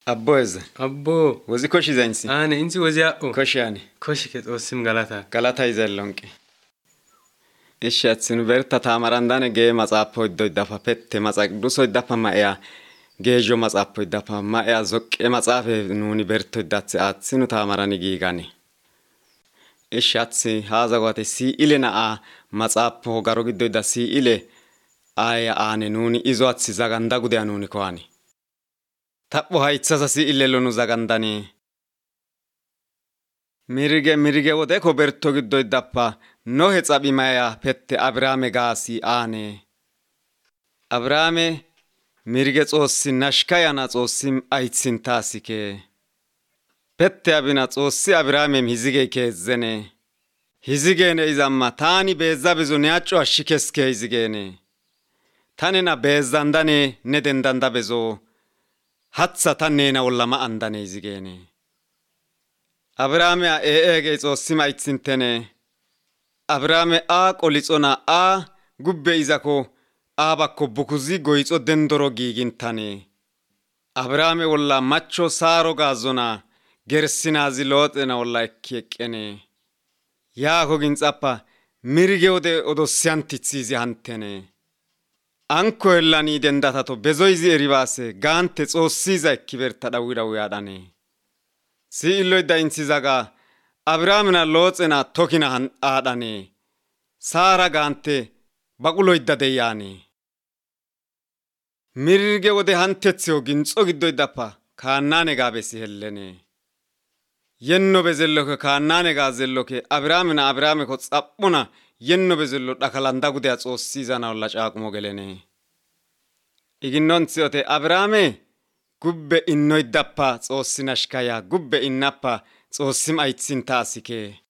Abboez. Abbo. Wozi koshi zainsi. Ane insi wozi a'o. Koshani. Koshi ket osim galata. Galata izellonke. Ishatsin verta tamarandane ge matsaappo iddoydafa pette matsaqduso iddafa ma'ea geejo matsaappo iddafa ma'ea zoqqe matsaafe nuni berto iddatse aatsinu tamarani giigani. Ishatsi haza gwate si'ile na'a matsaappo garo giddoyda si'ile aya ane nuni izo atsi zaganda gudea nuni koani. Tappo haytsasa si'ile lonu zagandani. Mirige wode ko berto giddoydappa Nohe xabimaya pette Abrahame gaasi ane. Abrahame mirige xoossi nashkayana xoossim aytsin taasike. Pette abina xoossi Abrahame hizige keezzene. Hizigene izamma taani beezza bizo neacco ashikeske hizigene. Tanena beezzandane ne dendanda bezo. Hatsa tannena ollama andane hizigene. Abrahame eege xoossim aytsintene. Abrahame qolixona gubbe izako bakko bukuzi goyxo dendoro giigintane. Abrahame wolla macho saaro gaazona gersinazi looxena wolla ekki eqqene. Yaako ginxappa mirige wode odossiyantitsiizi hantene. Anko hellani dendatato bezoyzi eribaase gaante xoossiiza ekki berta dhawi yaadhane. Si illoyda intsizaga Abrahamina looxena tokina aadhane. Saara gaante baquloyda deyyaane. Mirige wode hantetseho ginxo giddoydappa kaannane gaabesi hellene. Yenno bezelloke kaannane gaazelloke Abrahamina ko xaphuna yenno bezello dhakalanda gudea xoossiizana olla caaqumo gelene. Iginnontsi ote Abrahame gubbe innoydappa xoossi nashkaya gubbe innappa xoossim aytsin taasike.